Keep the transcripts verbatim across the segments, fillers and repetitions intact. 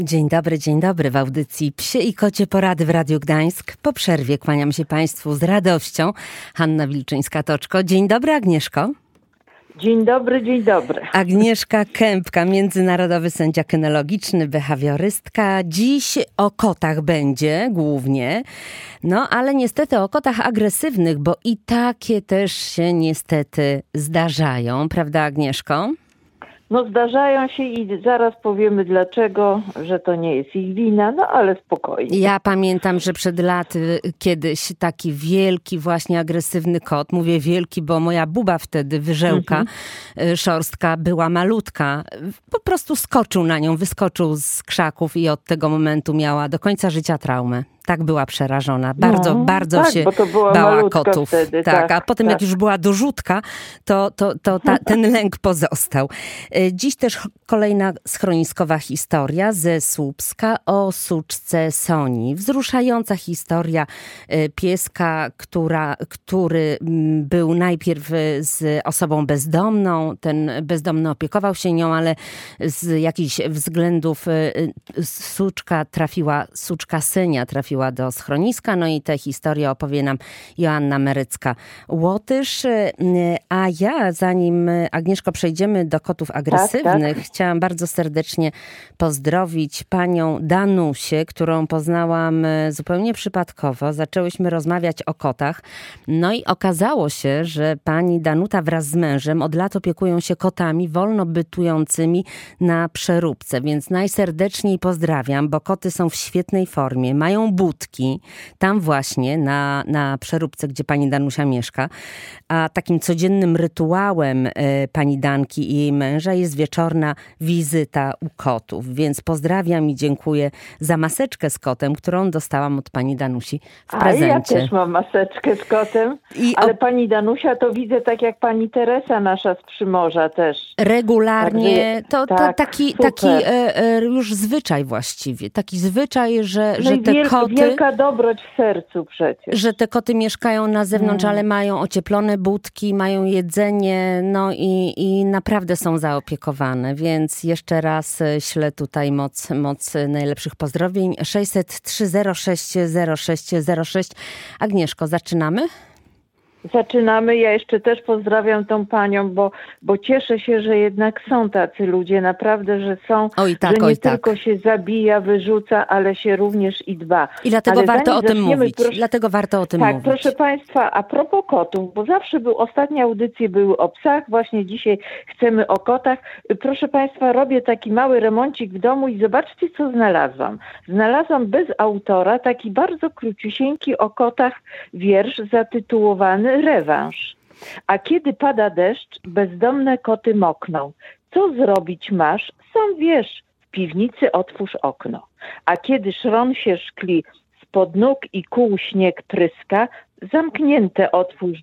Dzień dobry, dzień dobry w audycji Psie i Kocie Porady w Radiu Gdańsk. Po przerwie kłaniam się Państwu z radością. Hanna Wilczyńska-Toczko. Dzień dobry, Agnieszko. Dzień dobry, dzień dobry. Agnieszka Kępka, międzynarodowy sędzia kynologiczny, behawiorystka. Dziś o kotach będzie głównie, no ale niestety o kotach agresywnych, bo i takie też się niestety zdarzają, prawda, Agnieszko? No zdarzają się i zaraz powiemy dlaczego, że to nie jest ich wina, no ale spokojnie. Ja pamiętam, że przed laty kiedyś taki wielki właśnie agresywny kot, mówię wielki, bo moja buba wtedy, wyżełka, mhm. szorstka, była malutka. Po prostu skoczył na nią, wyskoczył z krzaków i od tego momentu miała do końca życia traumę. Tak była przerażona. Bardzo, no, bardzo tak, się bo to była bała kotów. Wtedy, tak, tak, a potem tak. jak już była dorzutka, to, to, to ta, ten lęk pozostał. Dziś też kolejna schroniskowa historia ze Słupska o suczce Soni. Wzruszająca historia pieska, która, który był najpierw z osobą bezdomną. Ten bezdomny opiekował się nią, ale z jakichś względów suczka trafiła, suczka Synia trafiła do schroniska, no i tę historię opowie nam Joanna Merycka-Łotysz. A ja, zanim Agnieszko przejdziemy do kotów agresywnych, tak, tak. chciałam bardzo serdecznie pozdrowić panią Danusię, którą poznałam zupełnie przypadkowo. Zaczęłyśmy rozmawiać o kotach, no i okazało się, że pani Danuta wraz z mężem od lat opiekują się kotami wolno bytującymi na przeróbce, więc najserdeczniej pozdrawiam, bo koty są w świetnej formie, mają budki, tam właśnie na, na przeróbce, gdzie pani Danusia mieszka, a takim codziennym rytuałem e, pani Danki i jej męża jest wieczorna wizyta u kotów, więc pozdrawiam i dziękuję za maseczkę z kotem, którą dostałam od pani Danusi w prezencie. A ja też mam maseczkę z kotem, I ale o... pani Danusia to widzę tak jak pani Teresa nasza z Przymorza też. Regularnie, Także, to, tak, to taki, taki e, e, już zwyczaj właściwie, taki zwyczaj, że, no że i te wielka, koty... Wielka dobroć w sercu przecież. Że te koty mieszkają na zewnątrz, hmm. ale mają ocieplone budki, mają jedzenie, no i, i naprawdę są zaopiekowane, więc jeszcze raz ślę tutaj moc, moc najlepszych pozdrowień. sześćset trzy zero sześć zero sześć zero sześć. Agnieszko, zaczynamy? Zaczynamy. Ja jeszcze też pozdrawiam tą panią, bo, bo cieszę się, że jednak są tacy ludzie, naprawdę, że są, oj, tak, że nie oj, tylko tak. się zabija, wyrzuca, ale się również i dba. I dlatego ale warto o tym mówić. Proszę, dlatego warto o tym tak, mówić. proszę państwa, a propos kotów, bo zawsze był, ostatnie audycje były o psach, właśnie dzisiaj chcemy o kotach. Proszę państwa, robię taki mały remoncik w domu i zobaczcie, co znalazłam. Znalazłam bez autora taki bardzo króciusieńki o kotach wiersz zatytułowany Rewanż. A kiedy pada deszcz, bezdomne koty mokną. Co zrobić masz? Sam wiesz, w piwnicy otwórz okno. A kiedy szron się szkli, spod nóg i kół śnieg pryska, zamknięte otwórz.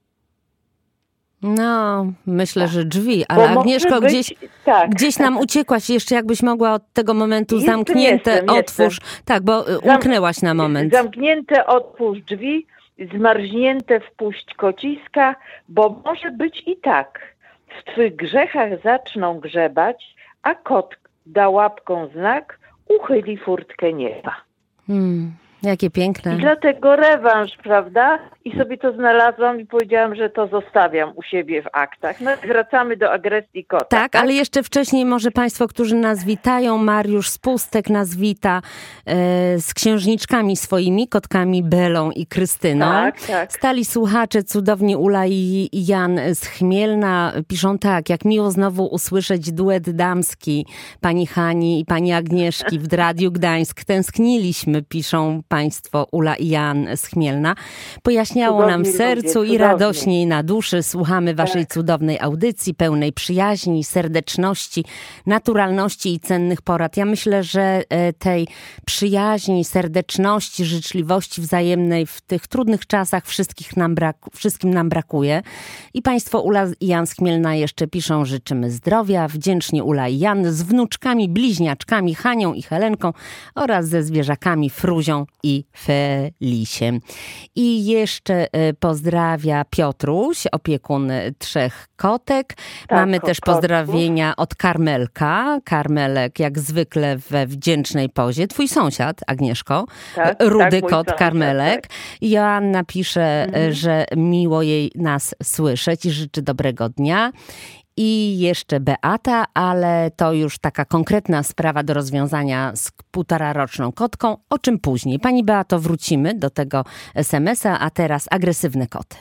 No, myślę, tak. że drzwi, ale Bo Agnieszko, być, gdzieś, tak. gdzieś nam uciekłaś. Jeszcze jakbyś mogła od tego momentu jestem, zamknięte jestem, otwórz. Jestem. Tak, bo umknęłaś na moment. Zamknięte otwórz drzwi, zmarznięte wpuść kociska, bo może być i tak. W twych grzechach zaczną grzebać, a kot da łapką znak, uchyli furtkę nieba. Hmm, jakie piękne. I dlatego rewanż, prawda? I sobie to znalazłam i powiedziałam, że to zostawiam u siebie w aktach. No i wracamy do agresji kota. Tak, tak, ale jeszcze wcześniej może państwo, którzy nas witają, Mariusz z Pustek nas wita e, z księżniczkami swoimi, kotkami Belą i Krystyną. Tak, tak. Stali słuchacze, cudowni Ula i Jan z Chmielna piszą tak, jak miło znowu usłyszeć duet damski pani Hani i pani Agnieszki w Radiu Gdańsk. Tęskniliśmy, piszą państwo Ula i Jan z Chmielna. Pojaśniało cudowni nam w sercu ludzie, i radośniej na duszy. Słuchamy waszej tak. cudownej audycji, pełnej przyjaźni, serdeczności, naturalności i cennych porad. Ja myślę, że tej przyjaźni, serdeczności, życzliwości wzajemnej w tych trudnych czasach wszystkich nam brak, wszystkim nam brakuje. I państwo Ula i Jan z Chmielna jeszcze piszą, życzymy zdrowia, wdzięcznie Ula i Jan z wnuczkami, bliźniaczkami Hanią i Helenką oraz ze zwierzakami Fruzią i Felisie. I jeszcze pozdrawia Piotruś, opiekun trzech kotek. Tak, Mamy też kotków. Pozdrowienia od Karmelka. Karmelek jak zwykle we wdzięcznej pozie. Twój sąsiad, Agnieszko. Tak, Rudy tak, kot, Karmelek. Tak. Joanna pisze, mhm. że miło jej nas słyszeć i życzy dobrego dnia. I jeszcze Beata, ale to już taka konkretna sprawa do rozwiązania z półtoraroczną kotką, o czym później. Pani Beato, wrócimy do tego es em es a, a teraz agresywne koty.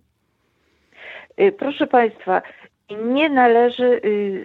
Proszę Państwa, nie należy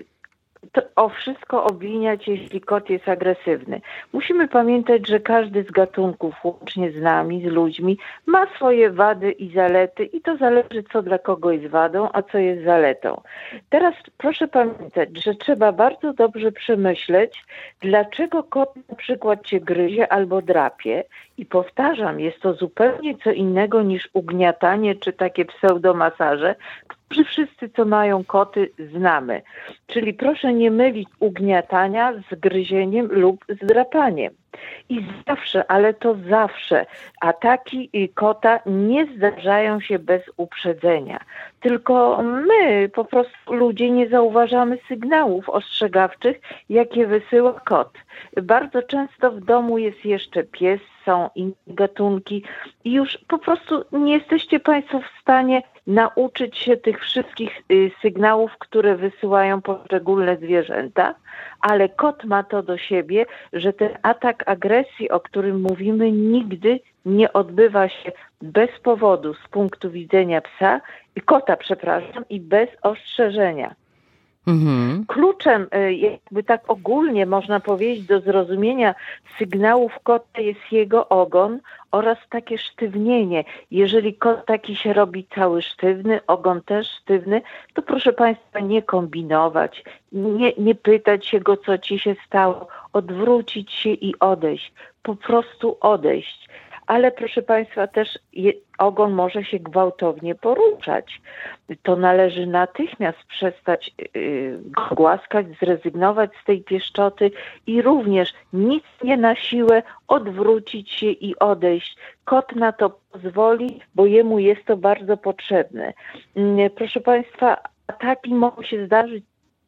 to o wszystko obwiniać, jeśli kot jest agresywny. Musimy pamiętać, że każdy z gatunków, łącznie z nami, z ludźmi, ma swoje wady i zalety i to zależy, co dla kogo jest wadą, a co jest zaletą. Teraz proszę pamiętać, że trzeba bardzo dobrze przemyśleć, dlaczego kot na przykład cię gryzie albo drapie. I powtarzam, jest to zupełnie co innego niż ugniatanie czy takie pseudomasaże, którzy wszyscy, co mają koty, znamy. Czyli proszę nie mylić ugniatania z gryzieniem lub z drapaniem. I zawsze, ale to zawsze, ataki kota nie zdarzają się bez uprzedzenia. Tylko my, po prostu ludzie, nie zauważamy sygnałów ostrzegawczych, jakie wysyła kot. Bardzo często w domu jest jeszcze pies, są inne gatunki i już po prostu nie jesteście Państwo w stanie nauczyć się tych wszystkich y, sygnałów, które wysyłają poszczególne zwierzęta, ale kot ma to do siebie, że ten atak agresji, o którym mówimy, nigdy nie odbywa się bez powodu z punktu widzenia psa, kota, przepraszam, i bez ostrzeżenia. Mhm. Kluczem, jakby tak ogólnie można powiedzieć, do zrozumienia sygnałów kota jest jego ogon oraz takie sztywnienie. Jeżeli kot taki się robi cały sztywny, ogon też sztywny, to proszę Państwa nie kombinować, nie, nie pytać się go, co ci się stało, odwrócić się i odejść, po prostu odejść. Ale proszę Państwa, też je, ogon może się gwałtownie poruszać. To należy natychmiast przestać yy, głaskać, zrezygnować z tej pieszczoty i również nic nie na siłę odwrócić się i odejść. Kot na to pozwoli, bo jemu jest to bardzo potrzebne. Yy, proszę Państwa, ataki mogą się zdarzyć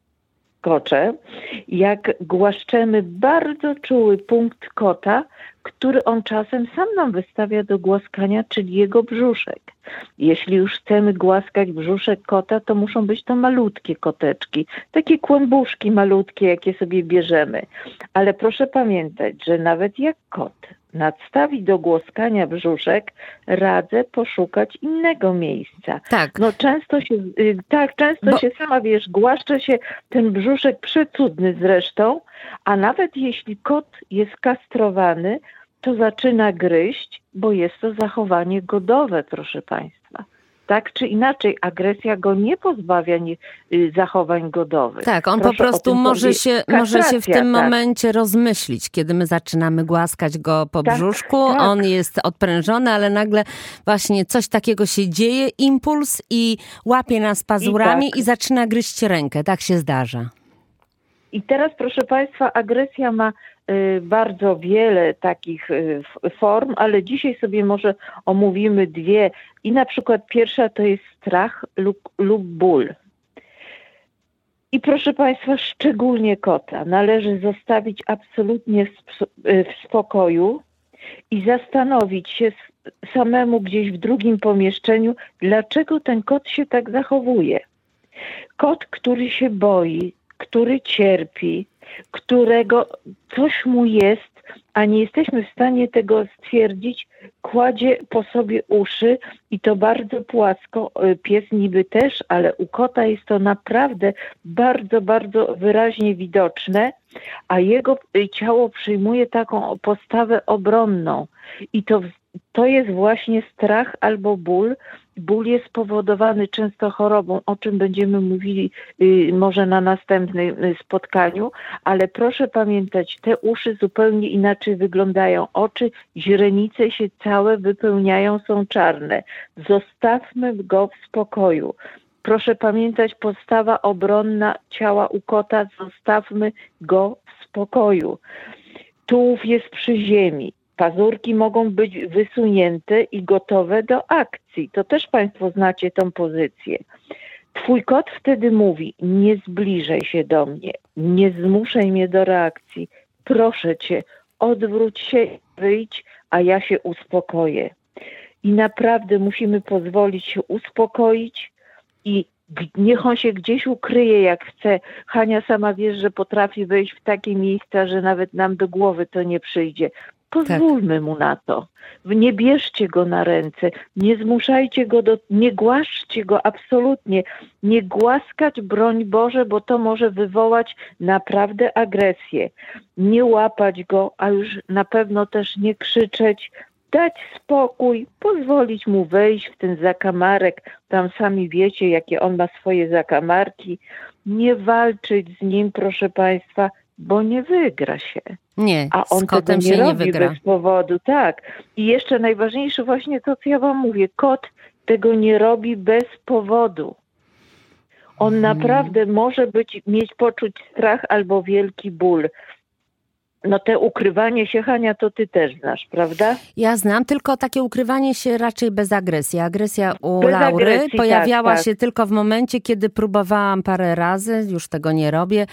kocze, jak głaszczemy bardzo czuły punkt kota, który on czasem sam nam wystawia do głaskania, czyli jego brzuszek. Jeśli już chcemy głaskać brzuszek kota, to muszą być to malutkie koteczki, takie kłębuszki malutkie, jakie sobie bierzemy. Ale proszę pamiętać, że nawet jak kot nadstawi do głaskania brzuszek, radzę poszukać innego miejsca. Tak. No często się, tak, często Bo... się sama, wiesz, głaszcze się ten brzuszek przecudny zresztą, a nawet jeśli kot jest kastrowany, to zaczyna gryźć, bo jest to zachowanie godowe, proszę Państwa. Tak czy inaczej, agresja go nie pozbawia nie, y, zachowań godowych. Tak, on Proszę po prostu może się, może się w tym tak. momencie rozmyślić, kiedy my zaczynamy głaskać go po tak, brzuszku. Tak. On jest odprężony, ale nagle właśnie coś takiego się dzieje, impuls i łapie nas pazurami i, tak. i zaczyna gryźć rękę. Tak się zdarza. I teraz, proszę Państwa, agresja ma y, bardzo wiele takich y, form, ale dzisiaj sobie może omówimy dwie. I na przykład pierwsza to jest strach lub, lub ból. I proszę Państwa, szczególnie kota należy zostawić absolutnie w, w spokoju i zastanowić się samemu gdzieś w drugim pomieszczeniu, dlaczego ten kot się tak zachowuje. Kot, który się boi, który cierpi, którego coś mu jest, a nie jesteśmy w stanie tego stwierdzić, kładzie po sobie uszy i to bardzo płasko. Pies niby też, ale u kota jest to naprawdę bardzo, bardzo wyraźnie widoczne, a jego ciało przyjmuje taką postawę obronną. I to, to jest właśnie strach albo ból. Ból jest spowodowany często chorobą, o czym będziemy mówili y, może na następnym y, spotkaniu, ale proszę pamiętać, te uszy zupełnie inaczej wyglądają. Oczy, źrenice się całe wypełniają, są czarne. Zostawmy go w spokoju. Proszę pamiętać, postawa obronna ciała u kota, zostawmy go w spokoju. Tułów jest przy ziemi. Pazurki mogą być wysunięte i gotowe do akcji. To też Państwo znacie tą pozycję. Twój kot wtedy mówi: nie zbliżaj się do mnie, nie zmuszaj mnie do reakcji. Proszę cię, odwróć się, wyjdź, a ja się uspokoję. I naprawdę musimy pozwolić się uspokoić i niech on się gdzieś ukryje, jak chce. Hania sama wiesz, że potrafi wejść w takie miejsca, że nawet nam do głowy to nie przyjdzie. Pozwólmy tak. mu na to. Nie bierzcie go na ręce, nie zmuszajcie go do... Nie głaszczcie go absolutnie. Nie głaskać, broń Boże, bo to może wywołać naprawdę agresję. Nie łapać go, a już na pewno też nie krzyczeć. Dać spokój, pozwolić mu wejść w ten zakamarek. Tam sami wiecie, jakie on ma swoje zakamarki. Nie walczyć z nim, proszę Państwa, bo nie wygra się. Nie, a on z kotem tego nie się robi nie wygra. bez powodu, tak. I jeszcze najważniejsze właśnie to, co ja wam mówię. Kot tego nie robi bez powodu. On hmm. naprawdę może być, mieć poczuć strach albo wielki ból. No te ukrywanie się, Hania, to ty też znasz, prawda? Ja znam, tylko takie ukrywanie się raczej bez agresji. Agresja u bez Laury agresji, pojawiała tak, się tak. tylko w momencie, kiedy próbowałam parę razy, już tego nie robię,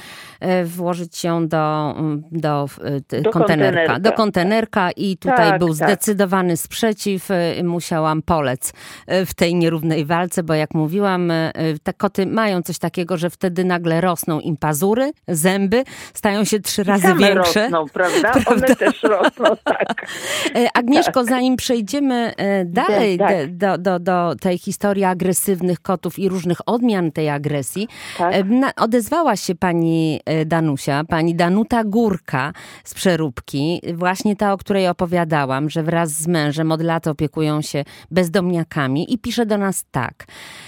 włożyć ją do, do, do kontenerka. kontenerka. Do kontenerka i tutaj tak, był tak. zdecydowany sprzeciw. Musiałam polec w tej nierównej walce, bo jak mówiłam, te koty mają coś takiego, że wtedy nagle rosną im pazury, zęby, stają się trzy razy Same większe. Rosną. Prawda? prawda? One też rosną, tak. Agnieszko, tak. zanim przejdziemy dalej tak. do, do, do tej historii agresywnych kotów i różnych odmian tej agresji, tak. odezwała się pani Danusia, pani Danuta Górka z Przeróbki, właśnie ta, o której opowiadałam, że wraz z mężem od lat opiekują się bezdomniakami i pisze do nas tak.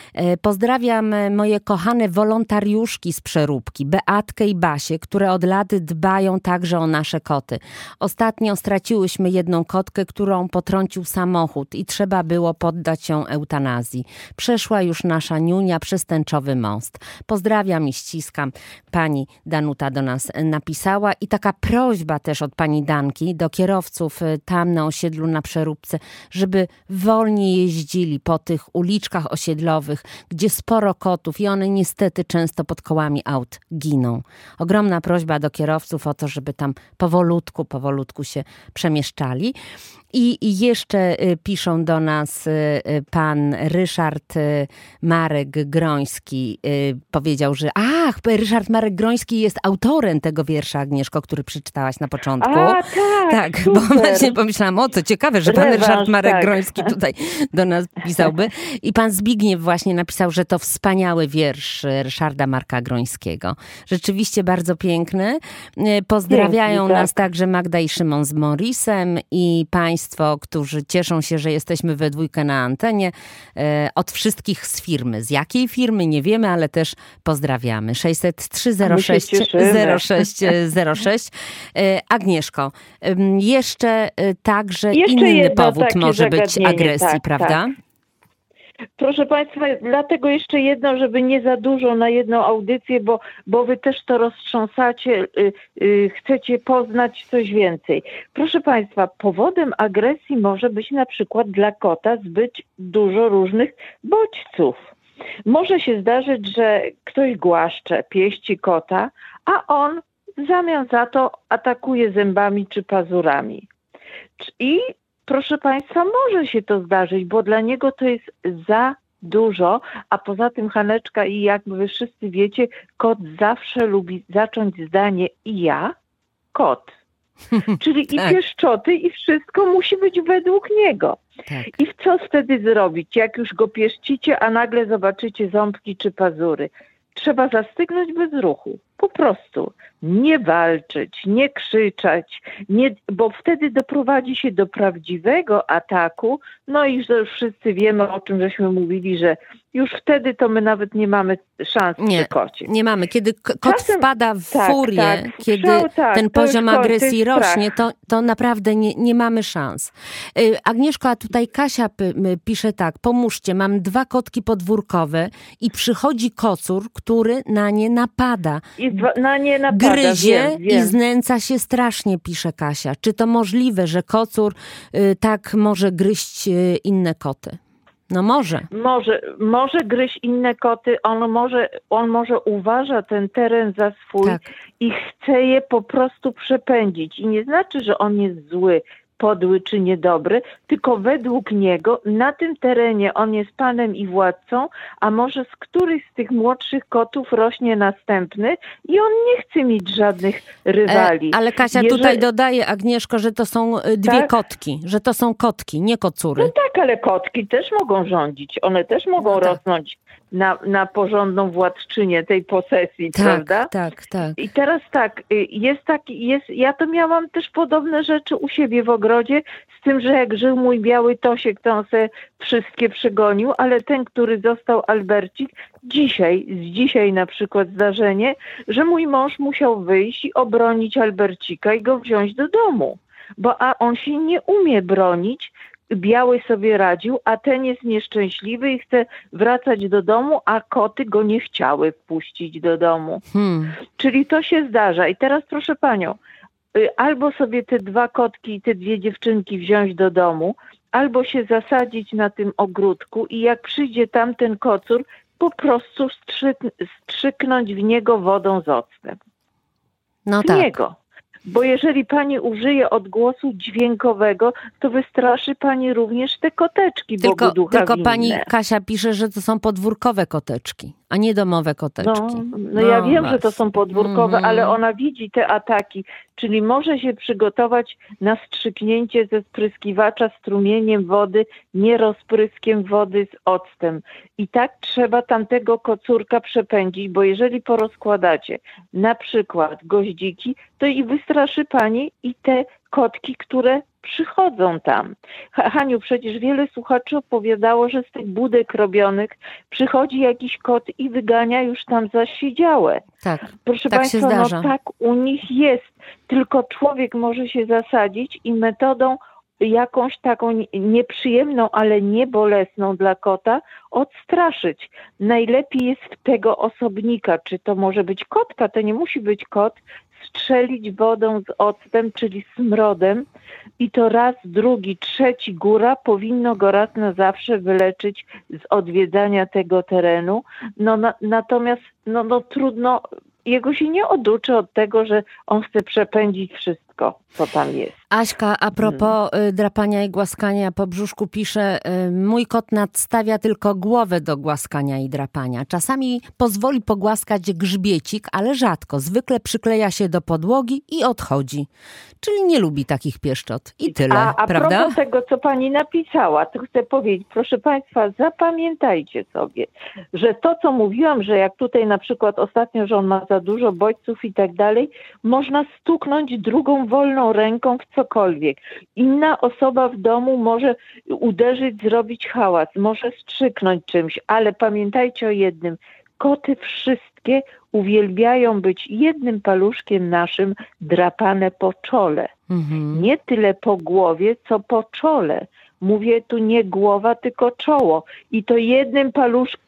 Pozdrawiam moje kochane wolontariuszki z Przeróbki, Beatkę i Basię, które od lat dbają także o nasze koty. Ostatnio straciłyśmy jedną kotkę, którą potrącił samochód i trzeba było poddać ją eutanazji. Przeszła już nasza niunia przez tęczowy most. Pozdrawiam i ściskam. Pani Danuta do nas napisała i taka prośba też od pani Danki do kierowców tam na osiedlu na Przeróbce, żeby wolniej jeździli po tych uliczkach osiedlowych, gdzie sporo kotów i one niestety często pod kołami aut giną. Ogromna prośba do kierowców o to, żeby tam powolutku, powolutku się przemieszczali. I, i jeszcze y, piszą do nas y, pan Ryszard y, Marek Groński. Y, powiedział, że ach, Ryszard Marek Groński jest autorem tego wiersza, Agnieszko, który przeczytałaś na początku. A, tak, tak super. Bo właśnie pomyślałam, o co ciekawe, że pan Rewanż, Ryszard Marek tak. Groński tutaj do nas pisałby. I pan Zbigniew właśnie napisał, że to wspaniały wiersz Ryszarda Marka Grońskiego. Rzeczywiście bardzo piękny. Pozdrawiają Piękny, nas tak. także Magda i Szymon z Morrisem i państwo, którzy cieszą się, że jesteśmy we dwójkę na antenie. Od wszystkich z firmy. Z jakiej firmy? Nie wiemy, ale też pozdrawiamy. sześćset trzy zero sześć zero sześć zero sześć. Agnieszko, jeszcze także jeszcze inny powód może być agresji, tak, prawda? Tak. Proszę Państwa, dlatego jeszcze jedno, żeby nie za dużo na jedną audycję, bo, bo wy też to roztrząsacie, y, y, chcecie poznać coś więcej. Proszę Państwa, powodem agresji może być na przykład dla kota zbyt dużo różnych bodźców. Może się zdarzyć, że ktoś głaszcze, pieści kota, a on w zamian za to atakuje zębami czy pazurami. I proszę Państwa, może się to zdarzyć, bo dla niego to jest za dużo, a poza tym, Haneczka, i jak wy wszyscy wiecie, kot zawsze lubi zacząć zdanie i ja, kot. Czyli tak. i pieszczoty, i wszystko musi być według niego. Tak. I co wtedy zrobić, jak już go pieścicie, a nagle zobaczycie ząbki czy pazury? Trzeba zastygnąć bez ruchu. Po prostu nie walczyć, nie krzyczeć, nie, bo wtedy doprowadzi się do prawdziwego ataku. No i że już wszyscy wiemy, o czym żeśmy mówili, że już wtedy to my nawet nie mamy szans nie, przy kocie. Nie mamy. Kiedy kot Czasem, wpada w tak, furię, tak, kiedy Szał, tak, ten poziom agresji rośnie, to, strach. to naprawdę nie, nie mamy szans. Agnieszko, a tutaj Kasia pisze tak, pomóżcie, mam dwa kotki podwórkowe i przychodzi kocur, który na nie napada. I i na nie napada. Gryzie wiem, wiem. i znęca się strasznie, pisze Kasia. Czy to możliwe, że kocur y, tak może gryźć y, inne koty? No może. Może, może gryźć inne koty, on może, on może uważa ten teren za swój Tak. i chce je po prostu przepędzić. I nie znaczy, że on jest zły, podły czy niedobry, tylko według niego na tym terenie on jest panem i władcą, a może z któryś z tych młodszych kotów rośnie następny i on nie chce mieć żadnych rywali. E, ale Kasia Jeżeli... tutaj dodaje, Agnieszko, że to są y, dwie Tak? kotki, że to są kotki, nie kocury. No tak, ale kotki też mogą rządzić. One też mogą No tak. rosnąć na, na porządną władczynię tej posesji, Tak, prawda? tak, tak. I teraz tak, y, jest taki, jest, ja to miałam też podobne rzeczy u siebie w ogrodzie, z tym, że jak żył mój biały Tosiek, to on se wszystkie przegonił, ale ten, który został Albercik, dzisiaj, z dzisiaj na przykład zdarzenie, że mój mąż musiał wyjść i obronić Albercika i go wziąć do domu, bo a on się nie umie bronić, biały sobie radził, a ten jest nieszczęśliwy i chce wracać do domu, a koty go nie chciały wpuścić do domu. Hmm. Czyli to się zdarza. I teraz proszę panią, albo sobie te dwa kotki i te dwie dziewczynki wziąć do domu, albo się zasadzić na tym ogródku i jak przyjdzie tamten kocur, po prostu strzyk- strzyknąć w niego wodą z octem. No W tak. niego. Bo jeżeli pani użyje odgłosu dźwiękowego, to wystraszy pani również te koteczki Tylko, bogoducha tylko winne. pani Kasia pisze, że to są podwórkowe koteczki, a nie domowe koteczki. No, no ja wiem, że to właśnie. są podwórkowe, Mhm. ale ona widzi te ataki, czyli może się przygotować na strzyknięcie ze spryskiwacza strumieniem wody, nie rozpryskiem wody z octem. I tak trzeba tamtego kocurka przepędzić, bo jeżeli porozkładacie na przykład goździki, to i wystraszy pani i te kotki, które przychodzą tam. Ha- Haniu, przecież wiele słuchaczy opowiadało, że z tych budek robionych przychodzi jakiś kot i wygania już tam zasiedziałe. Tak, Proszę tak się państwa, zdarza. no tak u nich jest. Tylko człowiek może się zasadzić i metodą jakąś taką nie- nieprzyjemną, ale nie bolesną dla kota odstraszyć. Najlepiej jest tego osobnika, czy to może być kotka, to nie musi być kot, strzelić wodą z octem, czyli smrodem i to raz, drugi, trzeci góra powinno go raz na zawsze wyleczyć z odwiedzania tego terenu. No, na, natomiast no, no trudno, jego się nie oduczy od tego, że on chce przepędzić wszystko, co tam jest. Aśka, a propos y, drapania i głaskania po brzuszku pisze, y, mój kot nadstawia tylko głowę do głaskania i drapania. Czasami pozwoli pogłaskać grzbiecik, ale rzadko. Zwykle przykleja się do podłogi i odchodzi. Czyli nie lubi takich pieszczot. I tyle, A, a prawda? propos tego, co pani napisała, to chcę powiedzieć, proszę państwa, zapamiętajcie sobie, że to, co mówiłam, że jak tutaj na przykład ostatnio, że on ma za dużo bodźców i tak dalej, można stuknąć drugą wolną ręką w cokolwiek. Inna osoba w domu może uderzyć, zrobić hałas, może strzyknąć czymś, ale pamiętajcie o jednym, koty wszystkie uwielbiają być jednym paluszkiem naszym drapane po czole. Mhm. Nie tyle po głowie, co po czole. Mówię tu nie głowa, tylko czoło. I to jednym paluszkiem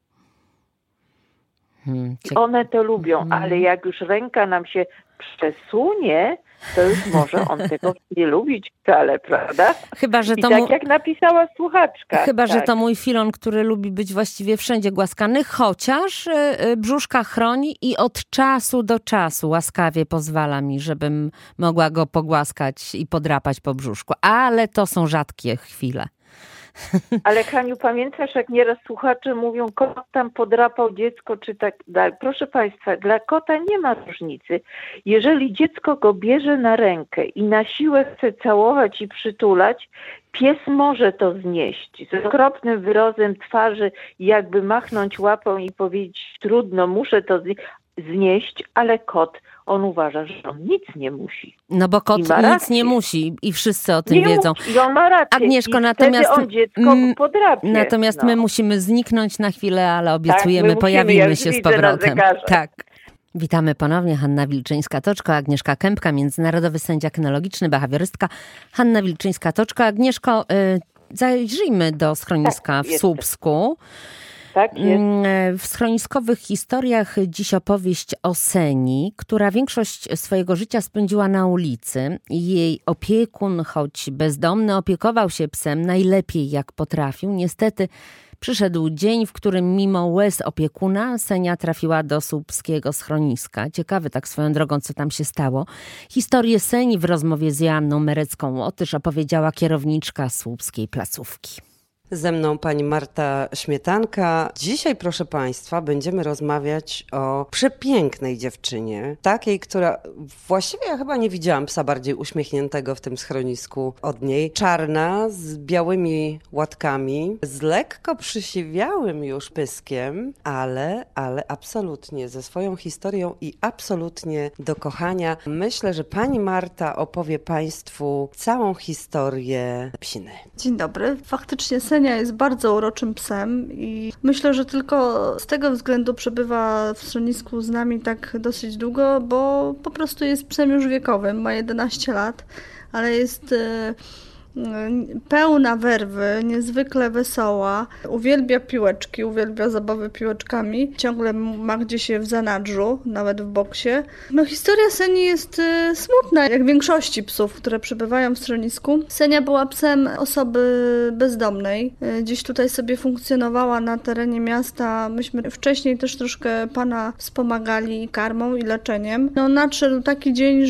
Hmm, cie- one to lubią, Mhm. ale jak już ręka nam się przesunie, to już może on tego nie lubić wcale, prawda? Chyba, że I to tak mu... jak napisała słuchaczka. Chyba, że tak. to mój filon, który lubi być właściwie wszędzie głaskany, chociaż y, y, brzuszka chroni i od czasu do czasu łaskawie pozwala mi, żebym mogła go pogłaskać i podrapać po brzuszku. Ale to są rzadkie chwile. Ale Haniu, pamiętasz, jak nieraz słuchacze mówią, kot tam podrapał dziecko, czy tak dalej. Proszę państwa, dla kota nie ma różnicy. Jeżeli dziecko go bierze na rękę i na siłę chce całować i przytulać, pies może to znieść. Z okropnym wyrazem twarzy, jakby machnąć łapą i powiedzieć, trudno, muszę to znieść, znieść, ale kot, on uważa, że on nic nie musi. No bo kot I ma nic rację. nie musi i wszyscy o tym Nie wiedzą. musi. I on ma rację. Agnieszko, I natomiast- wtedy on dziecko mm, podrapie. Natomiast no. my musimy zniknąć na chwilę, ale obiecujemy, musimy, pojawimy ja już się z widzę na powrotem. zegarze. Tak. Witamy ponownie. Hanna Wilczyńska-Toczko, Agnieszka Kępka, międzynarodowy sędzia kynologiczny, behawiorystka. Hanna Wilczyńska-Toczko. Agnieszko, y, zajrzyjmy do schroniska Tak, w jestem. Słupsku. Tak jest. W schroniskowych historiach dziś opowieść o Seni, która większość swojego życia spędziła na ulicy. Jej opiekun, choć bezdomny, opiekował się psem najlepiej jak potrafił. Niestety przyszedł dzień, w którym mimo łez opiekuna Senia trafiła do słupskiego schroniska. Ciekawe tak swoją drogą, co tam się stało. Historię Seni w rozmowie z Joanną Merecką-Łotysz opowiedziała kierowniczka słupskiej placówki. Ze mną pani Marta Śmietanka. Dzisiaj, proszę państwa, będziemy rozmawiać o przepięknej dziewczynie. Takiej, która właściwie ja chyba nie widziałam psa bardziej uśmiechniętego w tym schronisku od niej. Czarna, z białymi łatkami, z lekko przysiwiałym już pyskiem, ale, ale absolutnie ze swoją historią i absolutnie do kochania. Myślę, że pani Marta opowie państwu całą historię psiny. Dzień dobry. Faktycznie Senia jest bardzo uroczym psem i myślę, że tylko z tego względu przebywa w schronisku z nami tak dosyć długo, bo po prostu jest psem już wiekowym, ma jedenaście lat, ale jest pełna werwy, niezwykle wesoła, uwielbia piłeczki, uwielbia zabawy piłeczkami, ciągle ma gdzieś je w zanadrzu, nawet w boksie. No historia Seni jest smutna, jak większości psów, które przebywają w schronisku. Senia była psem osoby bezdomnej, gdzieś tutaj sobie funkcjonowała na terenie miasta. Myśmy wcześniej też troszkę pana wspomagali karmą i leczeniem. No nadszedł taki dzień,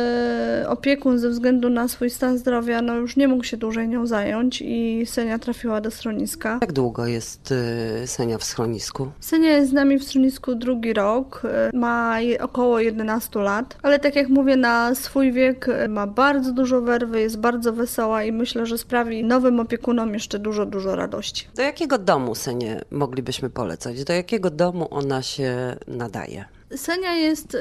że opiekun ze względu na swój stan zdrowia no już nie mógł się dłużej nią zająć i Senia trafiła do schroniska. Jak długo jest y, Senia w schronisku? Senia jest z nami w schronisku drugi rok, ma około jedenaście lat, ale tak jak mówię, na swój wiek ma bardzo dużo werwy, jest bardzo wesoła i myślę, że sprawi nowym opiekunom jeszcze dużo, dużo radości. Do jakiego domu Senię moglibyśmy polecać? Do jakiego domu ona się nadaje? Senia jest y,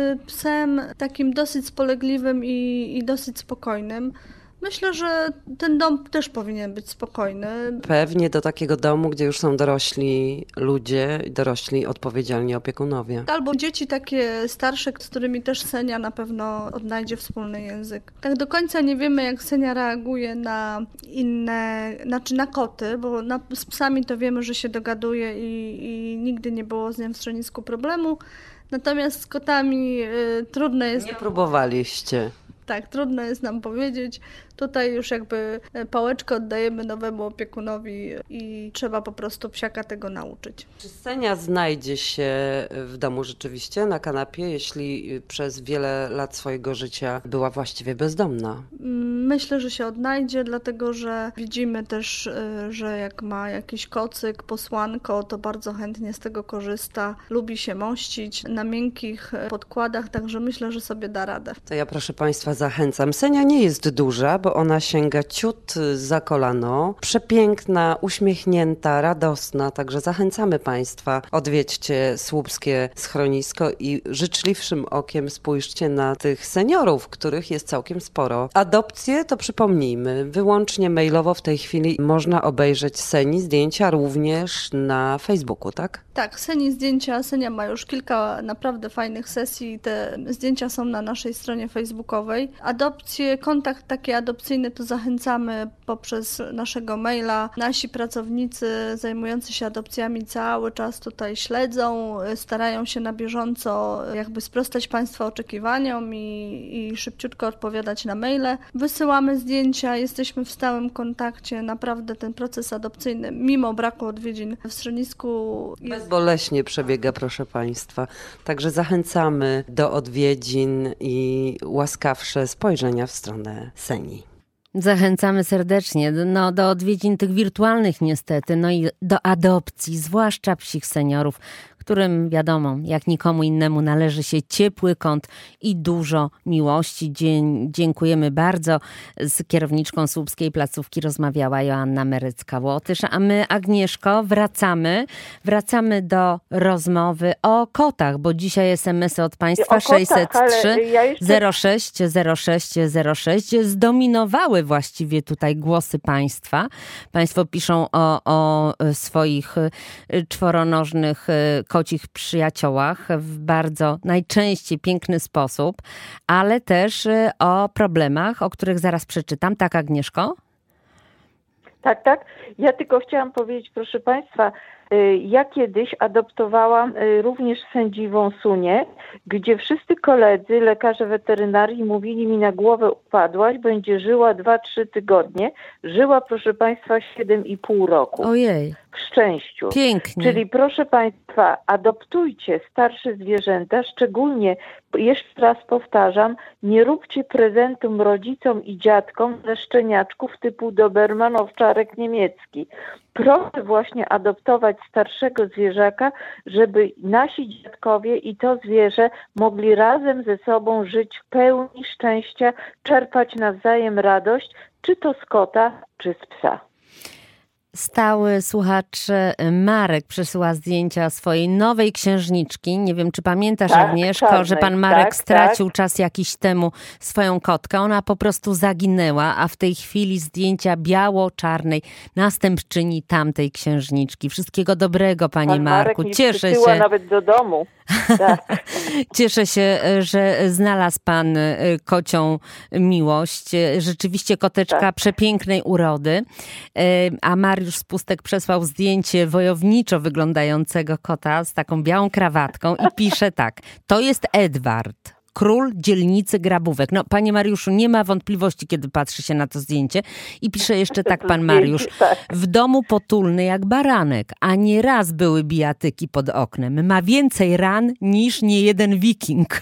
psem takim dosyć spolegliwym i, i dosyć spokojnym. Myślę, że ten dom też powinien być spokojny. Pewnie do takiego domu, gdzie już są dorośli ludzie, dorośli odpowiedzialni opiekunowie. Albo dzieci takie starsze, z którymi też Senia na pewno odnajdzie wspólny język. Tak do końca nie wiemy, jak Senia reaguje na inne, znaczy na koty, bo na, z psami to wiemy, że się dogaduje i, i nigdy nie było z nią w schronisku problemu. Natomiast z kotami y, trudno jest... Nie próbowaliście. Tak, trudno jest nam powiedzieć. Tutaj już jakby pałeczkę oddajemy nowemu opiekunowi i trzeba po prostu psiaka tego nauczyć. Czy Senia znajdzie się w domu rzeczywiście na kanapie, jeśli przez wiele lat swojego życia była właściwie bezdomna? Myślę, że się odnajdzie, dlatego że widzimy też, że jak ma jakiś kocyk, posłanko, to bardzo chętnie z tego korzysta. Lubi się mościć na miękkich podkładach, także myślę, że sobie da radę. To ja proszę państwa zachęcam. Senia nie jest duża, bo ona sięga ciut za kolano. Przepiękna, uśmiechnięta, radosna, także zachęcamy państwa. Odwiedźcie słupskie schronisko i życzliwszym okiem spójrzcie na tych seniorów, których jest całkiem sporo. Adopcje to przypomnijmy, wyłącznie mailowo w tej chwili można obejrzeć Seni zdjęcia również na Facebooku, tak? Tak, Seni zdjęcia. Senia ma już kilka naprawdę fajnych sesji. Te zdjęcia są na naszej stronie facebookowej. Adopcje, kontakt taki adopcyjny to zachęcamy poprzez naszego maila. Nasi pracownicy zajmujący się adopcjami cały czas tutaj śledzą, starają się na bieżąco jakby sprostać państwa oczekiwaniom i, i szybciutko odpowiadać na maile. Wysyłamy zdjęcia, jesteśmy w stałym kontakcie. Naprawdę ten proces adopcyjny, mimo braku odwiedzin w schronisku, jest... bezboleśnie przebiega, proszę państwa. Także zachęcamy do odwiedzin i łaskawsze spojrzenia w stronę Seni. Zachęcamy serdecznie no, do odwiedzin tych wirtualnych niestety, no i do adopcji, zwłaszcza psich seniorów, którym wiadomo, jak nikomu innemu należy się ciepły kąt i dużo miłości. Dzie- dziękujemy bardzo. Z kierowniczką słupskiej placówki rozmawiała Joanna Merecka-Łotysz, a my, Agnieszko, wracamy. Wracamy do rozmowy o kotach, bo dzisiaj es em esy od państwa sześćset trzy zero sześć zero sześć zero sześć zdominowały właściwie tutaj głosy państwa. Państwo piszą o, o swoich czworonożnych kocich przyjaciołach w bardzo najczęściej piękny sposób, ale też o problemach, o których zaraz przeczytam. Tak, Agnieszko? Tak, tak. Ja tylko chciałam powiedzieć, proszę państwa, Ja kiedyś adoptowałam również sędziwą Sunię, gdzie wszyscy koledzy, lekarze weterynarii mówili mi: na głowę upadłaś, będzie żyła dwa trzy tygodnie. Żyła, proszę Państwa, siedem i pół roku. Ojej. W szczęściu. Pięknie. Czyli proszę Państwa, adoptujcie starsze zwierzęta, szczególnie, jeszcze raz powtarzam, nie róbcie prezentum rodzicom i dziadkom ze szczeniaczków typu Doberman, owczarek niemiecki. Proszę właśnie adoptować starszego zwierzaka, żeby nasi dziadkowie i to zwierzę mogli razem ze sobą żyć w pełni szczęścia, czerpać nawzajem radość, czy to z kota, czy z psa. Stały słuchacz Marek przesyła zdjęcia swojej nowej księżniczki. Nie wiem, czy pamiętasz, tak, Agnieszko, czarnej, że pan Marek tak, stracił tak. czas jakiś temu swoją kotkę. Ona po prostu zaginęła, a w tej chwili zdjęcia biało-czarnej następczyni tamtej księżniczki. Wszystkiego dobrego, panie pan Marku. Marek Cieszę się. nawet do domu. Tak. Cieszę się, że znalazł pan kocią miłość. Rzeczywiście koteczka tak. przepięknej urody. A Mariusz Spustek przesłał zdjęcie wojowniczo wyglądającego kota z taką białą krawatką i pisze tak: to jest Edward, król dzielnicy Grabówek. No, panie Mariuszu, nie ma wątpliwości, kiedy patrzy się na to zdjęcie. I pisze jeszcze tak pan Mariusz: w domu potulny jak baranek, a nie raz były bijatyki pod oknem. Ma więcej ran niż niejeden wiking.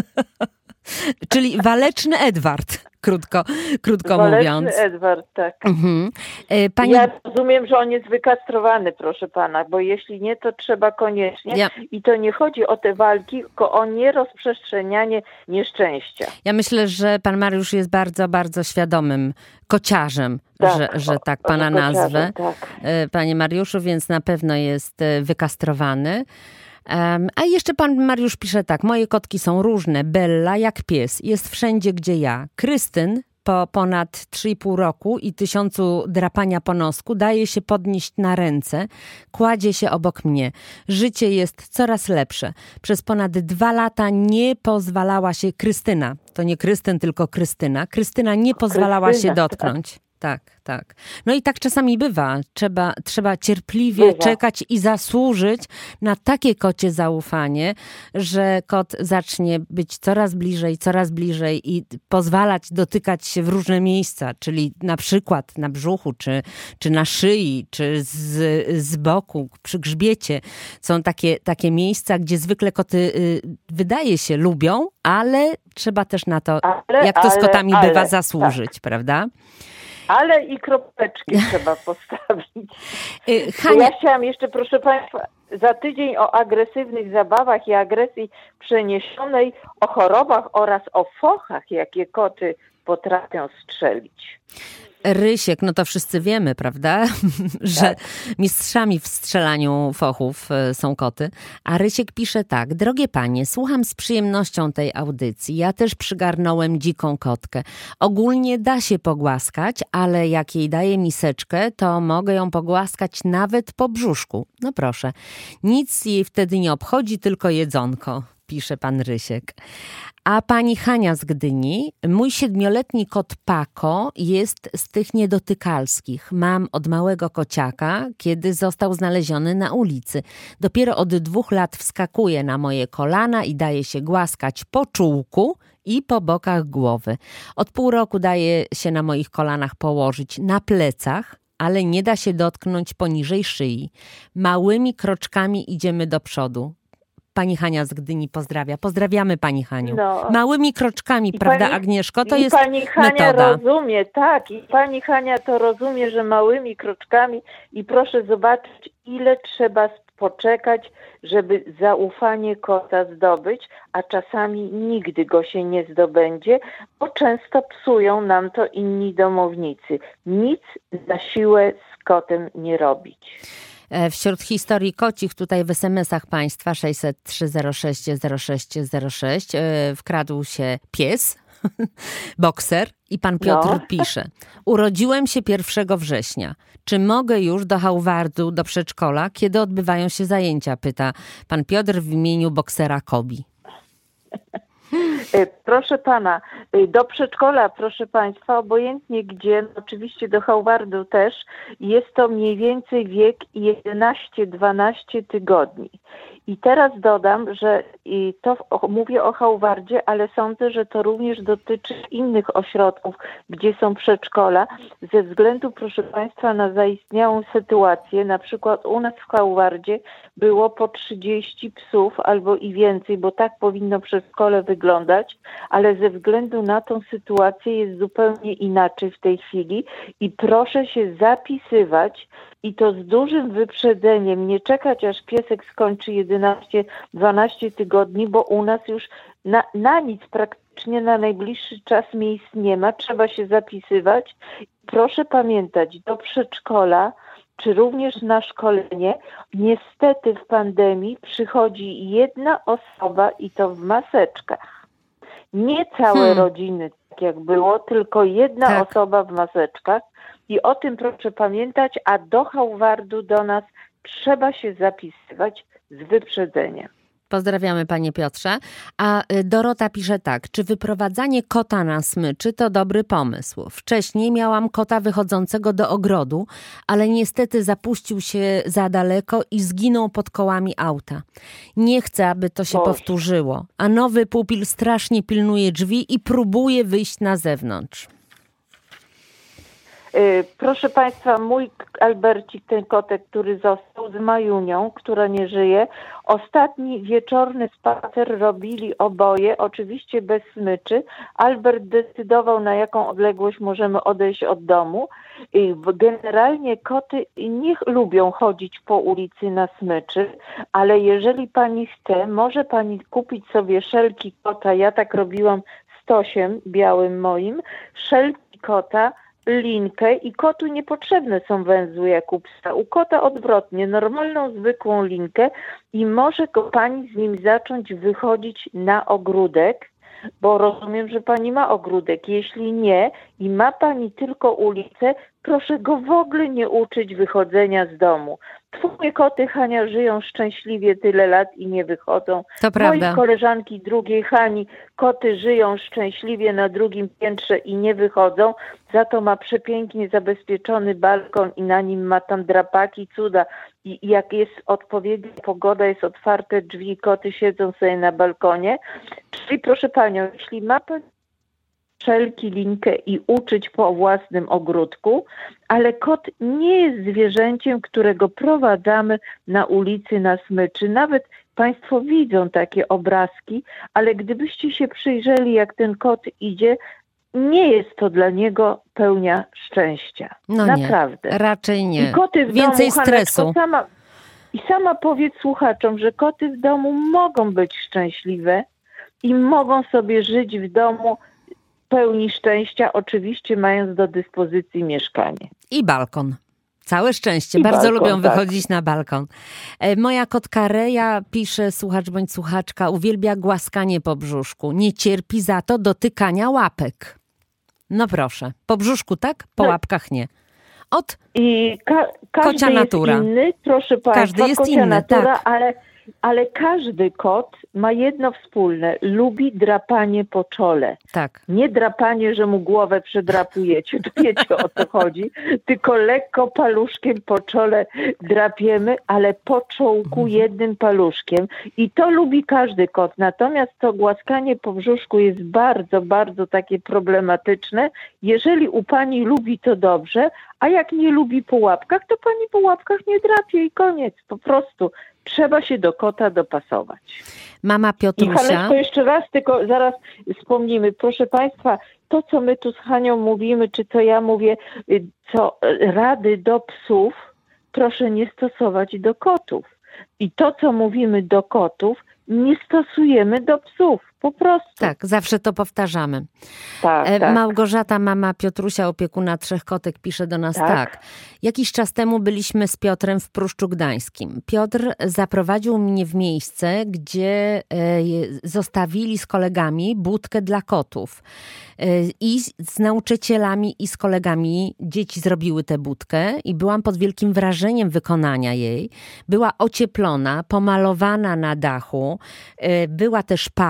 Czyli waleczny Edward, krótko, krótko waleczny mówiąc. Waleczny Edward, tak. Mhm. Pani... Ja rozumiem, że on jest wykastrowany, proszę pana, bo jeśli nie, to trzeba koniecznie. Ja... I to nie chodzi o te walki, tylko o nierozprzestrzenianie nieszczęścia. Ja myślę, że pan Mariusz jest bardzo, bardzo świadomym kociarzem, tak, że, że tak pana nazwę. Tak. Panie Mariuszu, więc na pewno jest wykastrowany. Um, a jeszcze pan Mariusz pisze tak: moje kotki są różne. Bella jak pies, jest wszędzie gdzie ja. Krystyn po ponad trzy i pół roku i tysiącu drapania po nosku daje się podnieść na ręce, kładzie się obok mnie. Życie jest coraz lepsze. Przez ponad dwa lata nie pozwalała się Krystyna, to nie Krystyn, tylko Krystyna. Krystyna nie pozwalała Krystyna. się dotknąć. Tak, tak. No i tak czasami bywa. Trzeba, trzeba cierpliwie bywa. czekać i zasłużyć na takie kocie zaufanie, że kot zacznie być coraz bliżej, coraz bliżej i pozwalać dotykać się w różne miejsca, czyli na przykład na brzuchu, czy, czy na szyi, czy z, z boku, przy grzbiecie. Są takie, takie miejsca, gdzie zwykle koty y, wydaje się lubią, ale trzeba też na to, ale, jak to z kotami ale, bywa, ale, zasłużyć, tak. prawda? Ale i kropeczki trzeba postawić. Hania... Ja chciałam jeszcze, proszę Państwa, za tydzień o agresywnych zabawach i agresji przeniesionej, o chorobach oraz o fochach, jakie koty potrafią strzelić. Rysiek, no to wszyscy wiemy, prawda, że tak. mistrzami w strzelaniu fochów są koty. A Rysiek pisze tak: drogie panie, słucham z przyjemnością tej audycji. Ja też przygarnąłem dziką kotkę. Ogólnie da się pogłaskać, ale jak jej daję miseczkę, to mogę ją pogłaskać nawet po brzuszku. No proszę, nic jej wtedy nie obchodzi, tylko jedzonko, pisze pan Rysiek. A pani Hania z Gdyni: mój siedmioletni kot Pako jest z tych niedotykalskich. Mam od małego kociaka, kiedy został znaleziony na ulicy. Dopiero od dwóch lat wskakuje na moje kolana i daje się głaskać po czółku i po bokach głowy. Od pół roku daje się na moich kolanach położyć na plecach, ale nie da się dotknąć poniżej szyi. Małymi kroczkami idziemy do przodu. Pani Hania z Gdyni pozdrawia. Pozdrawiamy pani Haniu. No. Małymi kroczkami, I prawda pani, Agnieszko? To i jest pani Hania metoda. rozumie, tak. I pani Hania to rozumie, że małymi kroczkami i proszę zobaczyć, ile trzeba poczekać, żeby zaufanie kota zdobyć, a czasami nigdy go się nie zdobędzie, bo często psują nam to inni domownicy. Nic na siłę z kotem nie robić. Wśród historii kocich tutaj w es em esach państwa sześćset trzy zero sześć zero sześć zero sześć wkradł się pies, bokser, i pan Piotr no. pisze: urodziłem się pierwszego września. Czy mogę już do Hauwardu, do przedszkola? Kiedy odbywają się zajęcia? Pyta pan Piotr w imieniu boksera Kobi. Proszę pana, do przedszkola, proszę państwa, obojętnie gdzie, no oczywiście do Hauwardu też, jest to mniej więcej wiek jedenaście dwanaście tygodni. I teraz dodam, że i to mówię o Hauwardzie, ale sądzę, że to również dotyczy innych ośrodków, gdzie są przedszkola, ze względu, proszę państwa, na zaistniałą sytuację. Na przykład u nas w Hauwardzie było po trzydzieści psów albo i więcej, bo tak powinno przedszkole wyglądać, ale ze względu na tą sytuację jest zupełnie inaczej w tej chwili i proszę się zapisywać i to z dużym wyprzedzeniem, nie czekać aż piesek skończy jedenaście dwanaście tygodni, bo u nas już na, na nic praktycznie na najbliższy czas miejsc nie ma, trzeba się zapisywać. Proszę pamiętać, do przedszkola czy również na szkolenie, niestety w pandemii przychodzi jedna osoba i to w maseczkach. Nie całe hmm. rodziny, tak jak było, tylko jedna tak. osoba w maseczkach. I o tym proszę pamiętać, a do Hauwardu, do nas trzeba się zapisywać z wyprzedzeniem. Pozdrawiamy panie Piotrze. A Dorota pisze tak, czy wyprowadzanie kota na smyczy to dobry pomysł? Wcześniej miałam kota wychodzącego do ogrodu, ale niestety zapuścił się za daleko i zginął pod kołami auta. Nie chcę, aby to się Boże. powtórzyło, a nowy pupil strasznie pilnuje drzwi i próbuje wyjść na zewnątrz. Proszę państwa, mój Albercik, ten kotek, który został z Majunią, która nie żyje, ostatni wieczorny spacer robili oboje, oczywiście bez smyczy. Albert decydował, na jaką odległość możemy odejść od domu. Generalnie koty nie lubią chodzić po ulicy na smyczy, ale jeżeli pani chce, może pani kupić sobie szelki kota, ja tak robiłam z Tosiem białym moim, szelki kota, linkę i kotu niepotrzebne są węzły jak u psa. U kota odwrotnie, normalną, zwykłą linkę i może go pani z nim zacząć wychodzić na ogródek, bo rozumiem, że pani ma ogródek. Jeśli nie i ma pani tylko ulicę, proszę go w ogóle nie uczyć wychodzenia z domu. Twoje koty, Hania, żyją szczęśliwie tyle lat i nie wychodzą. To prawda. Moje koleżanki drugiej Hani, koty żyją szczęśliwie na drugim piętrze i nie wychodzą. Za to ma przepięknie zabezpieczony balkon i na nim ma tam drapaki, cuda. I jak jest odpowiednia pogoda, jest otwarte drzwi, koty siedzą sobie na balkonie. Czyli proszę panią, jeśli ma pani szelki, linkę i uczyć po własnym ogródku, ale kot nie jest zwierzęciem, którego prowadzamy na ulicy na smyczy. Nawet państwo widzą takie obrazki, ale gdybyście się przyjrzeli, jak ten kot idzie, nie jest to dla niego pełnia szczęścia. No naprawdę. Nie, raczej nie. I koty w Więcej domu, stresu. Haneczko, sama, I sama powiedz słuchaczom, że koty w domu mogą być szczęśliwe i mogą sobie żyć w domu pełni szczęścia, oczywiście mając do dyspozycji mieszkanie. I balkon. Całe szczęście. I Bardzo balkon, lubią tak. wychodzić na balkon. E, moja kotka Reja, pisze słuchacz bądź słuchaczka, uwielbia głaskanie po brzuszku. Nie cierpi za to dotykania łapek. No proszę. Po brzuszku tak? Po tak. łapkach nie. Od I ka- każdy kocia jest natura. inny, proszę państwa, Każdy jest kocia inny, natura, tak. ale, ale każdy kot ma jedno wspólne. Lubi drapanie po czole. Tak. Nie drapanie, że mu głowę przedrapujecie, to wiecie o co chodzi, tylko lekko paluszkiem po czole drapiemy, ale po czołku jednym paluszkiem. I to lubi każdy kot. Natomiast to głaskanie po brzuszku jest bardzo, bardzo takie problematyczne. Jeżeli u pani lubi, to dobrze, a jak nie lubi po łapkach, to pani po łapkach nie drapie i koniec. Po prostu trzeba się do kota dopasować. Mama I Piotrusia. Haneczko, jeszcze raz, tylko zaraz wspomnimy. Proszę państwa, to co my tu z Hanią mówimy, czy co ja mówię, co rady do psów, proszę nie stosować do kotów. I to co mówimy do kotów, nie stosujemy do psów. Po prostu. Tak, zawsze to powtarzamy. Tak, e, tak. Małgorzata, mama Piotrusia, opiekuna trzech kotek, pisze do nas tak. tak. Jakiś czas temu byliśmy z Piotrem w Pruszczu Gdańskim. Piotr zaprowadził mnie w miejsce, gdzie e, zostawili z kolegami budkę dla kotów. E, I z nauczycielami i z kolegami dzieci zrobiły tę budkę i byłam pod wielkim wrażeniem wykonania jej. Była ocieplona, pomalowana na dachu, e, była też papa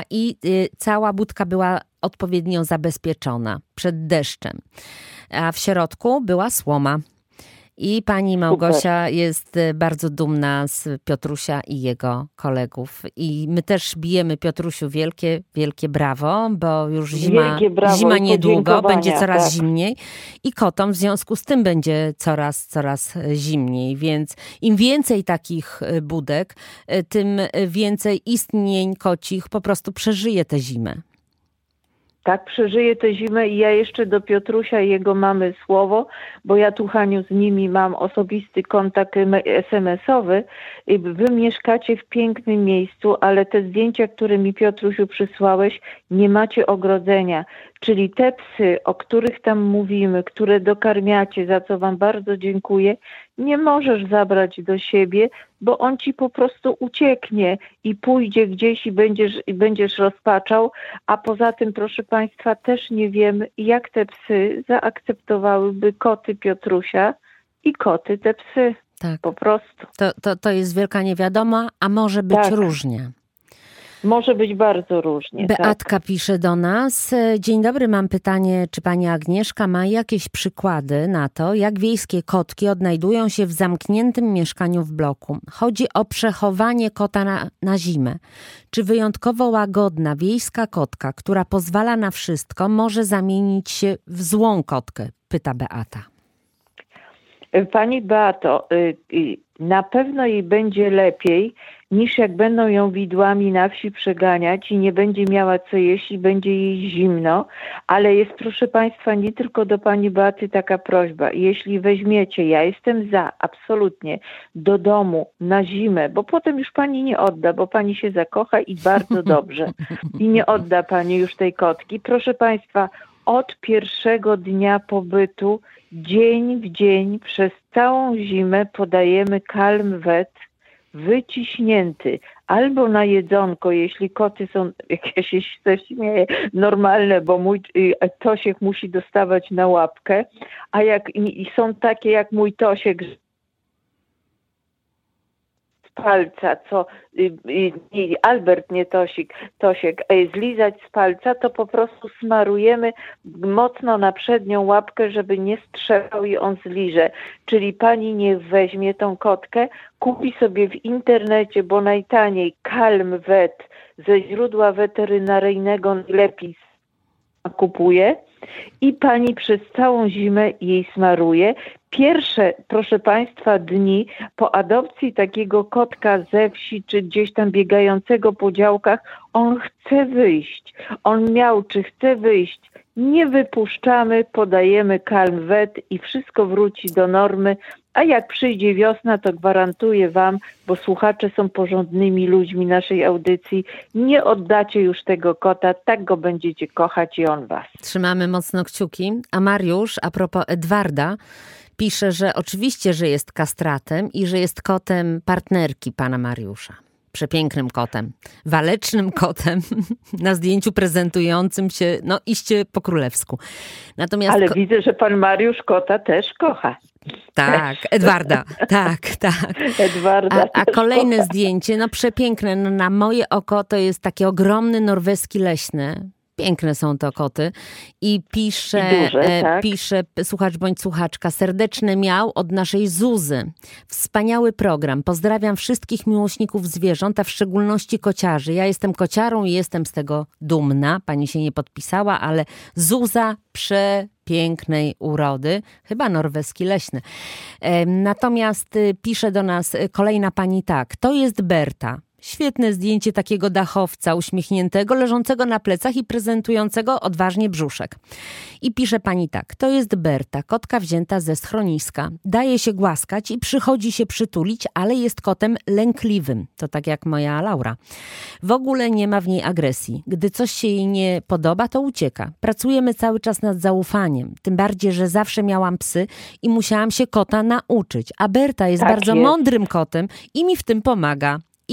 i y, cała budka była odpowiednio zabezpieczona przed deszczem. A w środku była słoma. I pani Małgosia Super. jest bardzo dumna z Piotrusia i jego kolegów. I my też bijemy, Piotrusiu, wielkie, wielkie brawo, bo już zima, zima niedługo, będzie coraz tak. zimniej. I kotom w związku z tym będzie coraz, coraz zimniej. Więc im więcej takich budek, tym więcej istnień kocich po prostu przeżyje tę zimę. Tak, przeżyję tę zimę i ja jeszcze do Piotrusia i jego mamy słowo, bo ja tu, Haniu, z nimi mam osobisty kontakt es em esowy. Wy mieszkacie w pięknym miejscu, ale te zdjęcia, które mi, Piotrusiu, przysłałeś, nie macie ogrodzenia. Czyli te psy, o których tam mówimy, które dokarmiacie, za co wam bardzo dziękuję, nie możesz zabrać do siebie, bo on ci po prostu ucieknie i pójdzie gdzieś i będziesz, i będziesz rozpaczał. A poza tym, proszę państwa, też nie wiemy, jak te psy zaakceptowałyby koty Piotrusia i koty te psy. Tak. Po prostu. To, to, to jest wielka niewiadoma, a może być tak. różnie. Może być bardzo różnie. Beatka tak. pisze do nas. Dzień dobry, mam pytanie, czy pani Agnieszka ma jakieś przykłady na to, jak wiejskie kotki odnajdują się w zamkniętym mieszkaniu w bloku. Chodzi o przechowanie kota na, na zimę. Czy wyjątkowo łagodna wiejska kotka, która pozwala na wszystko, może zamienić się w złą kotkę? Pyta Beata. Pani Beato, na pewno jej będzie lepiej, niż jak będą ją widłami na wsi przeganiać i nie będzie miała co jeść i będzie jej zimno, ale jest, proszę państwa, nie tylko do pani Beaty taka prośba. Jeśli weźmiecie, ja jestem za, absolutnie, do domu na zimę, bo potem już pani nie odda, bo pani się zakocha i bardzo dobrze. I nie odda pani już tej kotki. Proszę państwa, od pierwszego dnia pobytu, dzień w dzień, przez całą zimę podajemy Calm Vet wyciśnięty. Albo na jedzonko, jeśli koty są, jak ja się śmieję, normalne, bo mój Tosiek musi dostawać na łapkę, a jak i są takie jak mój Tosiek, palca, co i Albert, nie Tosik, Tosiek, zlizać z palca, to po prostu smarujemy mocno na przednią łapkę, żeby nie strzepał i on zliże. Czyli pani niech weźmie tą kotkę, kupi sobie w internecie, bo najtaniej Calm Vet ze źródła weterynaryjnego lepiej kupuje i pani przez całą zimę jej smaruje. Pierwsze, proszę państwa, dni po adopcji takiego kotka ze wsi, czy gdzieś tam biegającego po działkach, on chce wyjść. On miał, czy chce wyjść. Nie wypuszczamy, podajemy Calm Vet i wszystko wróci do normy. A jak przyjdzie wiosna, to gwarantuję wam, bo słuchacze są porządnymi ludźmi naszej audycji, nie oddacie już tego kota, tak go będziecie kochać i on was. Trzymamy mocno kciuki. A Mariusz, a propos Edwarda, pisze, że oczywiście, że jest kastratem i że jest kotem partnerki pana Mariusza. Przepięknym kotem, walecznym kotem, na zdjęciu prezentującym się, no iście po królewsku. Natomiast Ale ko- widzę, że pan Mariusz kota też kocha. Tak, Edwarda, tak, tak. Edwarda a, a kolejne kocha. Zdjęcie, no przepiękne, no, na moje oko to jest taki ogromny norweski leśny. Piękne są to koty. I pisze, I duże, e, tak. pisze słuchacz bądź słuchaczka, serdeczny miał od naszej Zuzy. Wspaniały program. Pozdrawiam wszystkich miłośników zwierząt, a w szczególności kociarzy. Ja jestem kociarą i jestem z tego dumna. Pani się nie podpisała, ale Zuza przepięknej urody. Chyba norweski leśny. E, natomiast y, pisze do nas kolejna pani tak. To jest Berta. Świetne zdjęcie takiego dachowca uśmiechniętego, leżącego na plecach i prezentującego odważnie brzuszek. I pisze pani tak. To jest Berta, kotka wzięta ze schroniska. Daje się głaskać i przychodzi się przytulić, ale jest kotem lękliwym. To tak jak moja Laura. W ogóle nie ma w niej agresji. Gdy coś się jej nie podoba, to ucieka. Pracujemy cały czas nad zaufaniem. Tym bardziej, że zawsze miałam psy i musiałam się kota nauczyć. A Berta jest tak bardzo jest. mądrym kotem i mi w tym pomaga. I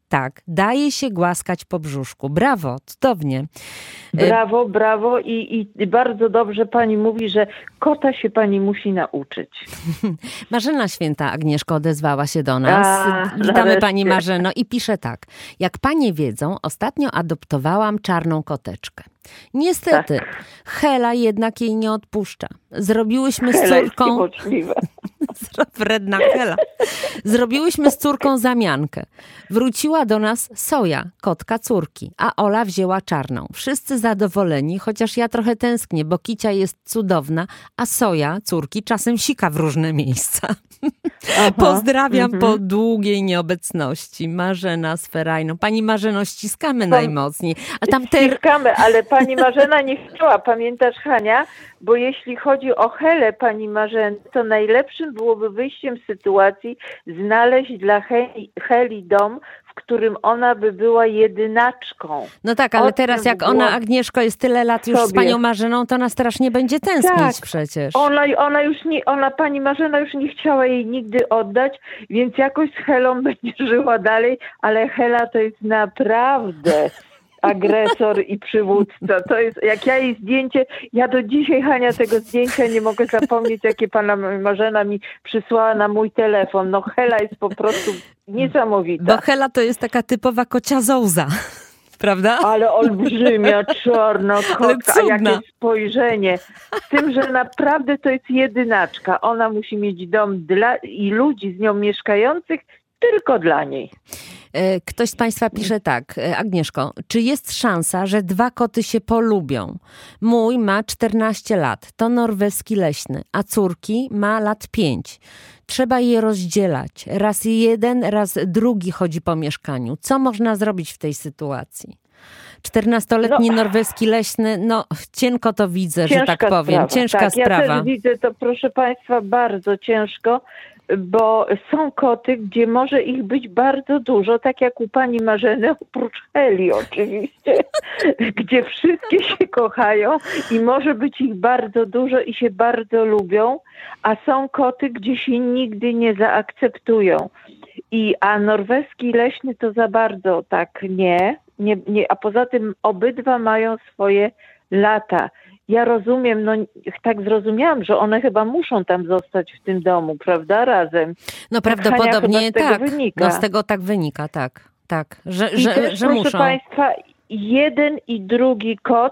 tak, daje się głaskać po brzuszku. Brawo, cudownie. Brawo, brawo i, i bardzo dobrze pani mówi, że kota się pani musi nauczyć. Marzena Święta, Agnieszko, odezwała się do nas. A, Witamy nareszcie. pani Marzeno i pisze tak. Jak panie wiedzą, ostatnio adoptowałam czarną koteczkę. Niestety, Tak. Hela jednak jej nie odpuszcza. Zrobiłyśmy z Hela jest córką... niemożliwe. Wredna Hela. Zrobiłyśmy z córką zamiankę. Wróciła do nas Soja, kotka córki, a Ola wzięła czarną. Wszyscy zadowoleni, chociaż ja trochę tęsknię, bo Kicia jest cudowna, a Soja, córki, czasem sika w różne miejsca. Aha, Pozdrawiam mhm. po długiej nieobecności. Marzena Sferajno. Pani Marzeno, ściskamy najmocniej. A tam te... Ściskamy, ale pani Marzena nie chciała, pamiętasz Hania? Bo jeśli chodzi o Helę pani Marzeny, to najlepszym byłoby wyjściem z sytuacji znaleźć dla Heli, Heli dom, w którym ona by była jedynaczką. No tak, ale O teraz tym jak ona, było Agnieszko, jest tyle lat już z sobie. panią Marzeną, to ona strasznie będzie tęsknić Tak. przecież. Ona, ona już nie, ona, pani Marzena już nie chciała jej nigdy oddać, więc jakoś z Helą będzie żyła dalej, ale Hela to jest naprawdę agresor i przywódca. To jest, jak ja jej zdjęcie, ja do dzisiaj, Hania, tego zdjęcia nie mogę zapomnieć, jakie pana Marzena mi przysłała na mój telefon. No Hela jest po prostu niesamowita. Bo Hela to jest taka typowa kocia zołza, prawda? Ale olbrzymia, czarna kotka, a cudna. jakie spojrzenie. Z tym, że naprawdę to jest jedynaczka. Ona musi mieć dom dla i ludzi z nią mieszkających tylko dla niej. E, Ktoś z państwa pisze tak, e, Agnieszko, czy jest szansa, że dwa koty się polubią? Mój ma czternaście lat, to norweski leśny, a córki ma lat pięć. Trzeba je rozdzielać. Raz jeden, raz drugi chodzi po mieszkaniu. Co można zrobić w tej sytuacji? czternastoletni No. norweski leśny, no cienko to widzę, Ciężka że tak powiem. sprawa. Ciężka tak, sprawa. Ja też widzę to, proszę państwa, bardzo ciężko, bo są koty, gdzie może ich być bardzo dużo, tak jak u pani Marzeny, oprócz Heli oczywiście, gdzie wszystkie się kochają i może być ich bardzo dużo i się bardzo lubią, a są koty, gdzie się nigdy nie zaakceptują. I, a norweski leśny to za bardzo tak nie, nie, nie, a poza tym obydwa mają swoje lata. Ja rozumiem, no tak zrozumiałam, że one chyba muszą tam zostać w tym domu, prawda, razem. No Hania, prawdopodobnie chyba z tego tak. wynika. No z tego tak wynika, tak. Tak, że, I że, też, że proszę muszą. państwa, jeden i drugi kot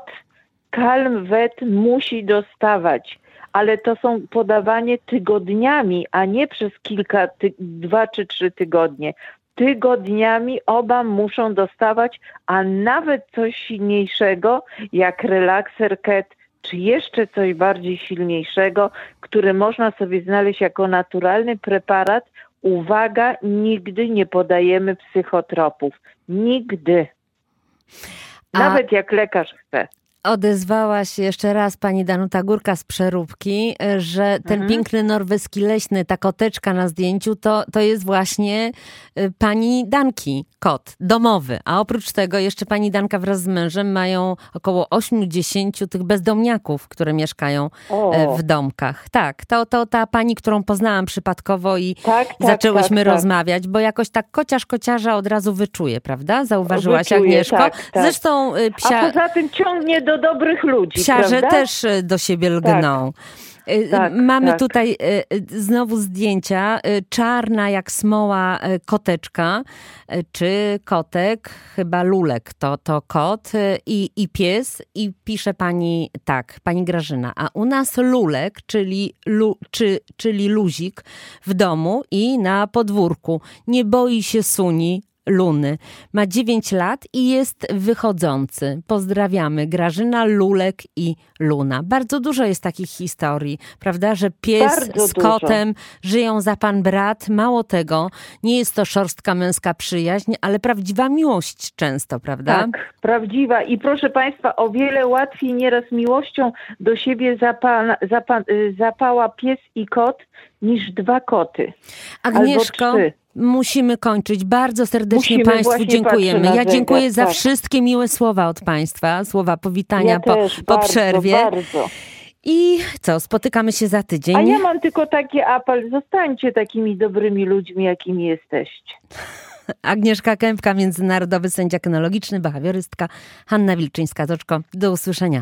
Calm Vet musi dostawać, ale to są podawanie tygodniami, a nie przez kilka, ty, dwa czy trzy tygodnie. Tygodniami oba muszą dostawać, a nawet coś silniejszego jak Relaxer Cat, czy jeszcze coś bardziej silniejszego, które można sobie znaleźć jako naturalny preparat. Uwaga, nigdy nie podajemy psychotropów. Nigdy. A- Nawet jak lekarz chce. Odezwała się jeszcze raz pani Danuta Górka z Przeróbki, że ten Mhm. piękny norweski leśny, ta koteczka na zdjęciu, to, to jest właśnie y, pani Danki, kot domowy. A oprócz tego jeszcze pani Danka wraz z mężem mają około osiem dziesięć tych bezdomniaków, które mieszkają O. e, w domkach. Tak, to, to ta pani, którą poznałam przypadkowo i Tak, tak, zaczęłyśmy tak, tak. rozmawiać, bo jakoś tak kociarz kociarza od razu wyczuje, prawda? Zauważyłaś, Wyczuje, Agnieszko? tak, tak. Zresztą y, A psia... poza tym ciągnie do dobrych ludzi, Psiarze prawda? też y, do siebie lgną. Y, Tak, Mamy tak. tutaj y, y, znowu zdjęcia. Y, Czarna jak smoła y, koteczka, y, czy kotek, chyba Lulek to, to kot y, i, i pies. I pisze pani tak, pani Grażyna, a u nas Lulek, czyli, lu, czy, czyli luzik w domu i na podwórku. Nie boi się suni, Luny. Ma dziewięć lat i jest wychodzący. Pozdrawiamy. Grażyna, Lulek i Luna. Bardzo dużo jest takich historii, prawda, że pies Bardzo z dużo. kotem żyją za pan brat. Mało tego, nie jest to szorstka męska przyjaźń, ale prawdziwa miłość często, prawda? Tak, prawdziwa. I proszę państwa, o wiele łatwiej nieraz miłością do siebie zapa, zapa, y, zapała pies i kot niż dwa koty. Agnieszko, Albo trzy. musimy kończyć. Bardzo serdecznie Musimy, Państwu właśnie dziękujemy. patrzę na Ja dziękuję zegar, za tak. wszystkie miłe słowa od Państwa, słowa powitania Ja po, też, po bardzo, przerwie. Bardzo. I co, spotykamy się za tydzień. A ja mam tylko taki apel, zostańcie takimi dobrymi ludźmi, jakimi jesteście. Agnieszka Kępka, międzynarodowy sędzia kynologiczny, behawiorystka, Hanna Wilczyńska-Toczko. Do usłyszenia.